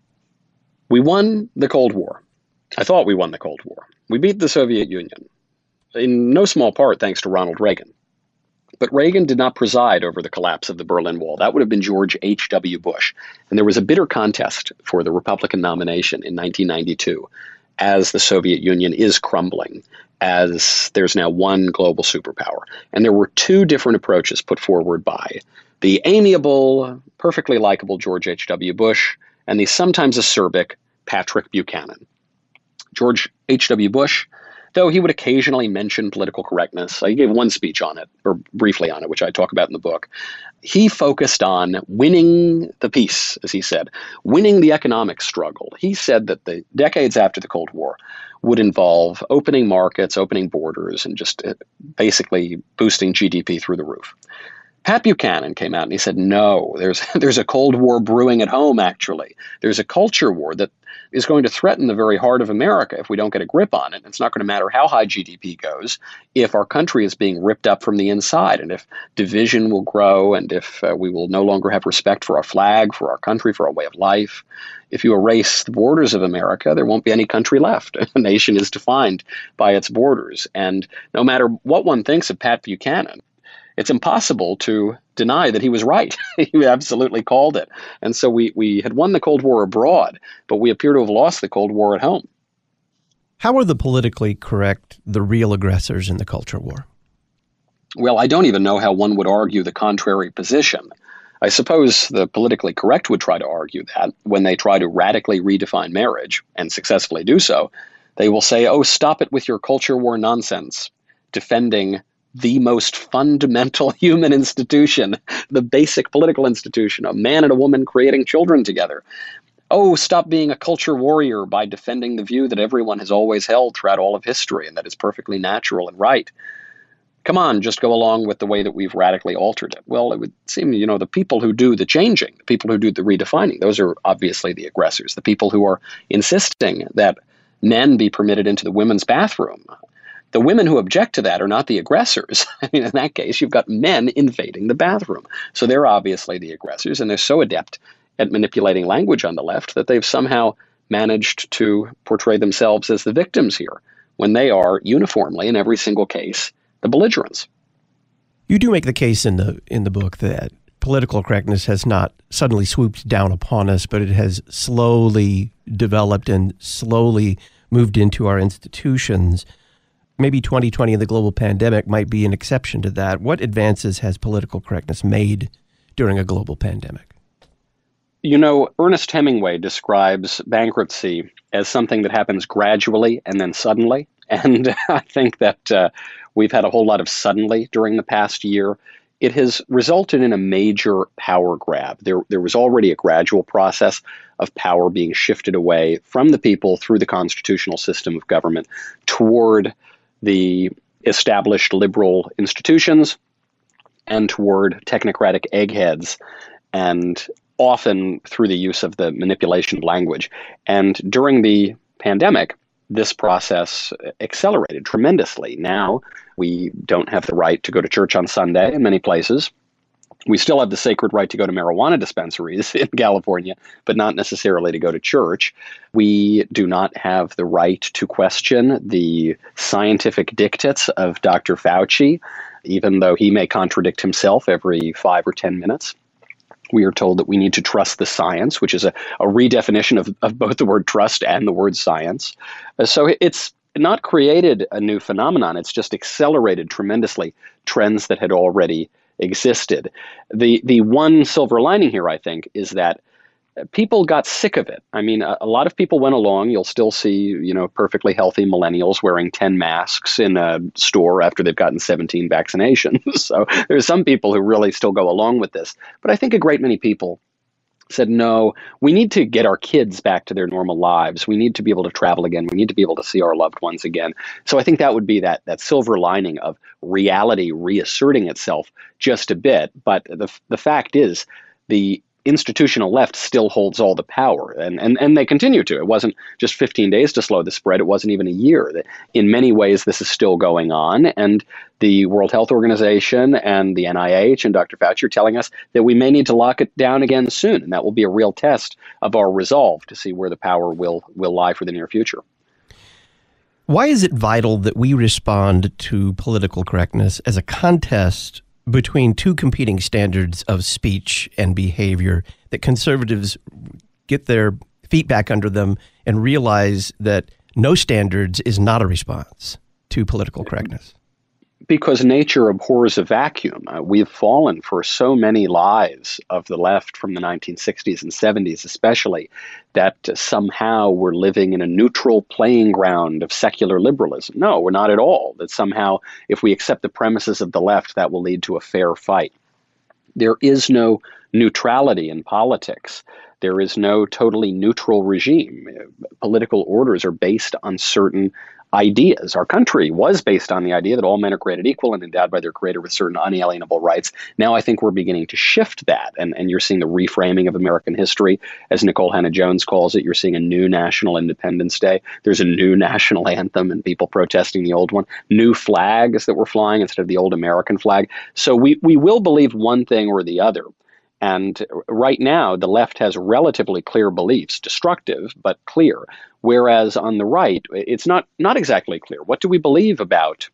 We won the Cold War. I thought we won the Cold War. We beat the Soviet Union, in no small part thanks to Ronald Reagan. But Reagan did not preside over the collapse of the Berlin Wall. That would have been George H W Bush. And there was a bitter contest for the Republican nomination in nineteen ninety-two as the Soviet Union is crumbling, as there's now one global superpower. And there were two different approaches put forward by the amiable, perfectly likable George H W Bush and the sometimes acerbic Patrick Buchanan. George H W Bush, though he would occasionally mention political correctness, he gave one speech on it, or briefly on it, which I talk about in the book. He focused on winning the peace, as he said, winning the economic struggle. He said that the decades after the Cold War would involve opening markets, opening borders, and just basically boosting G D P through the roof. Pat Buchanan came out and he said, no, there's there's a Cold War brewing at home, actually. There's a culture war that is going to threaten the very heart of America if we don't get a grip on it. It's not going to matter how high G D P goes if our country is being ripped up from the inside, and if division will grow, and if uh, we will no longer have respect for our flag, for our country, for our way of life. If you erase the borders of America, there won't be any country left. A nation is defined by its borders. And no matter what one thinks of Pat Buchanan, it's impossible to deny that he was right. He absolutely called it. And so we, we had won the Cold War abroad, but we appear to have lost the Cold War at home. How are the politically correct the real aggressors in the culture war? Well, I don't even know how one would argue the contrary position. I suppose the politically correct would try to argue that when they try to radically redefine marriage, and successfully do so, they will say, oh, stop it with your culture war nonsense, defending the most fundamental human institution, the basic political institution, a man and a woman creating children together. Oh, stop being a culture warrior by defending the view that everyone has always held throughout all of history and that it's perfectly natural and right. Come on, just go along with the way that we've radically altered it. Well, it would seem, you know, the people who do the changing, the people who do the redefining, those are obviously the aggressors, the people who are insisting that men be permitted into the women's bathroom. The women who object to that are not the aggressors. I mean, in that case, you've got men invading the bathroom. So they're obviously the aggressors, and they're so adept at manipulating language on the left that they've somehow managed to portray themselves as the victims here, when they are uniformly, in every single case, the belligerents. You do make the case in the in the book that political correctness has not suddenly swooped down upon us, but it has slowly developed and slowly moved into our institutions. Maybe twenty twenty and the global pandemic might be an exception to that. What advances has political correctness made during a global pandemic? You know, Ernest Hemingway describes bankruptcy as something that happens gradually and then suddenly. And I think that uh, we've had a whole lot of suddenly during the past year. It has resulted in a major power grab. There, there was already a gradual process of power being shifted away from the people through the constitutional system of government toward the established liberal institutions and toward technocratic eggheads, and often through the use of the manipulation of language. And during the pandemic, this process accelerated tremendously. Now we don't have the right to go to church on Sunday in many places. We still have the sacred right to go to marijuana dispensaries in California, but not necessarily to go to church. We do not have the right to question the scientific dictates of Doctor Fauci, even though he may contradict himself every five or ten minutes. We are told that we need to trust the science, which is a, a redefinition of, of both the word trust and the word science. Uh, so it's not created a new phenomenon. It's just accelerated tremendously trends that had already existed. The the one silver lining here, I think, is that people got sick of it. I mean, a, a lot of people went along. You'll still see, you know, perfectly healthy millennials wearing ten masks in a store after they've gotten seventeen vaccinations. So there's some people who really still go along with this. But I think a great many people said, no, we need to get our kids back to their normal lives. We need to be able to travel again. We need to be able to see our loved ones again. So I think that would be that that silver lining of reality reasserting itself just a bit. But the the fact is, the institutional left still holds all the power, and, and, and they continue to. It wasn't just fifteen days to slow the spread. It wasn't even a year. In many ways, this is still going on, and the World Health Organization and the N I H and Doctor Fauci are telling us that we may need to lock it down again soon, and that will be a real test of our resolve to see where the power will, will lie for the near future. Why is it vital that we respond to political correctness as a contest between two competing standards of speech and behavior, that conservatives get their feet back under them and realize that no standards is not a response to political correctness? Because nature abhors a vacuum. Uh, we've fallen for so many lies of the left from the nineteen sixties and seventies especially, that uh, somehow we're living in a neutral playing ground of secular liberalism. No, we're not at all. That somehow if we accept the premises of the left, that will lead to a fair fight. There is no neutrality in politics. There is no totally neutral regime. Political orders are based on certain ideas. Our country was based on the idea that all men are created equal and endowed by their creator with certain unalienable rights. Now I think we're beginning to shift that, and, and you're seeing the reframing of American history, as Nicole Hannah-Jones calls it. You're seeing a new National Independence Day. There's a new national anthem and people protesting the old one. New flags that we're flying instead of the old American flag. So we, we will believe one thing or the other. And right now, the left has relatively clear beliefs, destructive, but clear. Whereas on the right, it's not, not exactly clear. What do we believe about,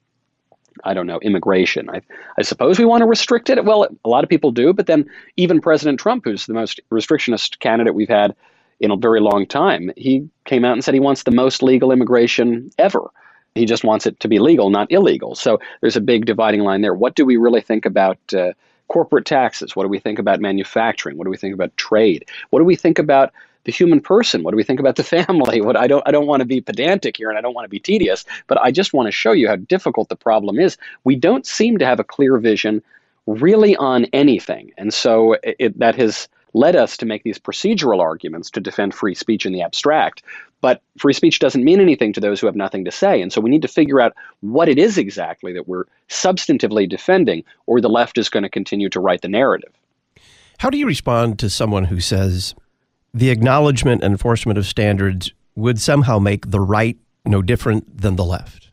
I don't know, immigration? I, I suppose we want to restrict it. Well, a lot of people do. But then even President Trump, who's the most restrictionist candidate we've had in a very long time, he came out and said he wants the most legal immigration ever. He just wants it to be legal, not illegal. So there's a big dividing line there. What do we really think about uh, corporate taxes? What do we think about manufacturing? What do we think about trade? What do we think about the human person? What do we think about the family? What I don't I don't want to be pedantic here, and I don't want to be tedious, but I just want to show you how difficult the problem is. We don't seem to have a clear vision really on anything. And so it, that has led us to make these procedural arguments to defend free speech in the abstract. But free speech doesn't mean anything to those who have nothing to say. And so we need to figure out what it is exactly that we're substantively defending, or the left is going to continue to write the narrative. How do you respond to someone who says the acknowledgement and enforcement of standards would somehow make the right no different than the left.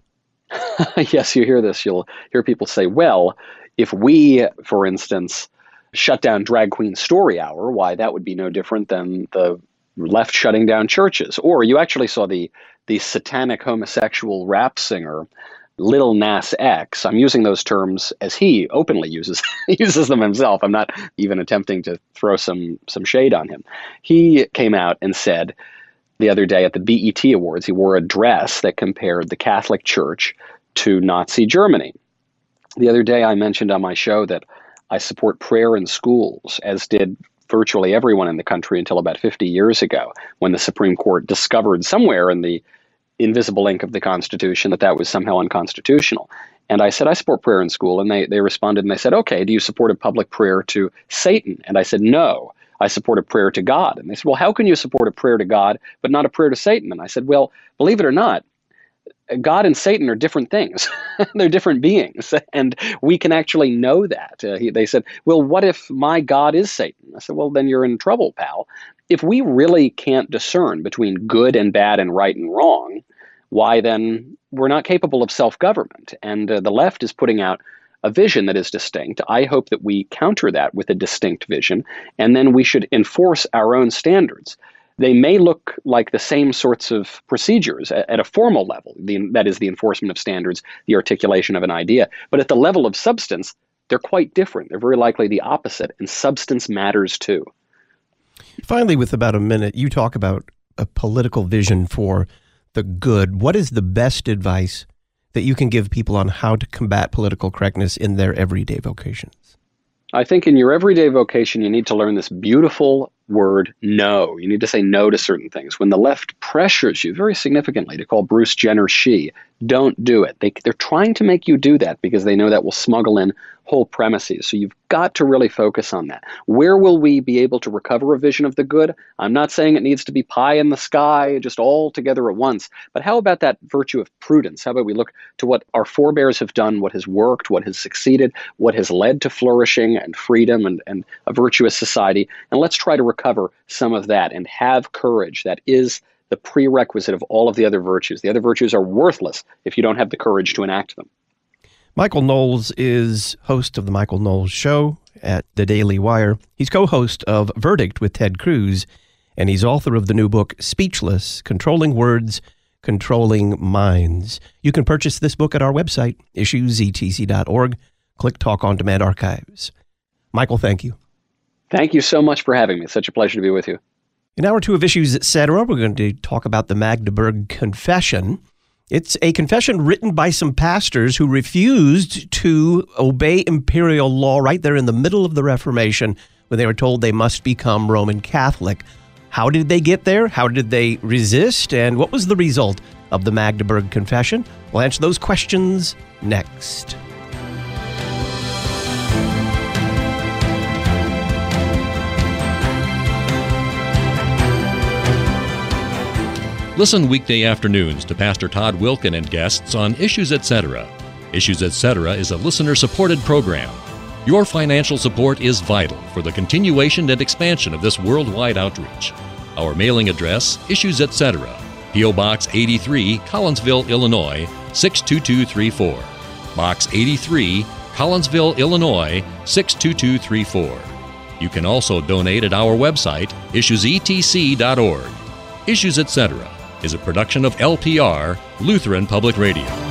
Yes, you hear this. You'll hear people say, well, if we, for instance, shut down Drag Queen Story Hour, why, that would be no different than the left shutting down churches. Or you actually saw the the satanic homosexual rap singer Lil Nas X. I'm using those terms as he openly uses uses them himself. I'm not even attempting to throw some some shade on him. He came out and said the other day at the B E T Awards, he wore a dress that compared the Catholic Church to Nazi Germany. The other day I mentioned on my show that I support prayer in schools, as did virtually everyone in the country until about fifty years ago, when the Supreme Court discovered somewhere in the invisible ink of the Constitution that that was somehow unconstitutional. And I said, I support prayer in school. And they, they responded and they said, okay, do you support a public prayer to Satan? And I said, no, I support a prayer to God. And they said, well, how can you support a prayer to God, but not a prayer to Satan? And I said, well, believe it or not, God and Satan are different things. They're different beings. And we can actually know that. Uh, he, they said, well, what if my God is Satan? I said, well, then you're in trouble, pal. If we really can't discern between good and bad and right and wrong, why then we're not capable of self-government. And uh, the left is putting out a vision that is distinct. I hope that we counter that with a distinct vision, and then we should enforce our own standards. They may look like the same sorts of procedures at, at a formal level, the, that is the enforcement of standards, the articulation of an idea, but at the level of substance, they're quite different. They're very likely the opposite, and substance matters too. Finally, with about a minute, you talk about a political vision for the good. What is the best advice that you can give people on how to combat political correctness in their everyday vocations? I think in your everyday vocation, you need to learn this beautiful word, no. You need to say no to certain things. When the left pressures you very significantly to call Bruce Jenner she, don't do it. They, they're trying to make you do that because they know that will smuggle in whole premises. So you've got to really focus on that. Where will we be able to recover a vision of the good? I'm not saying it needs to be pie in the sky, just all together at once. But how about that virtue of prudence? How about we look to what our forebears have done, what has worked, what has succeeded, what has led to flourishing and freedom and, and a virtuous society, and let's try to recover some of that and have courage. That is the prerequisite of all of the other virtues. The other virtues are worthless if you don't have the courage to enact them. Michael Knowles is host of The Michael Knowles Show at The Daily Wire. He's co-host of Verdict with Ted Cruz, and he's author of the new book, Speechless, Controlling Words, Controlling Minds. You can purchase this book at our website, issues e t c dot org. Click Talk on Demand Archives. Michael, thank you. Thank you so much for having me. It's such a pleasure to be with you. In hour two of Issues, et cetera, we're going to talk about the Magdeburg Confession. It's a confession written by some pastors who refused to obey imperial law right there in the middle of the Reformation when they were told they must become Roman Catholic. How did they get there? How did they resist? And what was the result of the Magdeburg Confession? We'll answer those questions next. Listen weekday afternoons to Pastor Todd Wilken and guests on Issues et cetera. Issues et cetera is a listener-supported program. Your financial support is vital for the continuation and expansion of this worldwide outreach. Our mailing address, Issues et cetera, P O. Box eighty-three, Collinsville, Illinois, six two two three four. Box eighty-three, Collinsville, Illinois, six two two three four. You can also donate at our website, issues e t c dot org. Issues et cetera is a production of L P R, Lutheran Public Radio.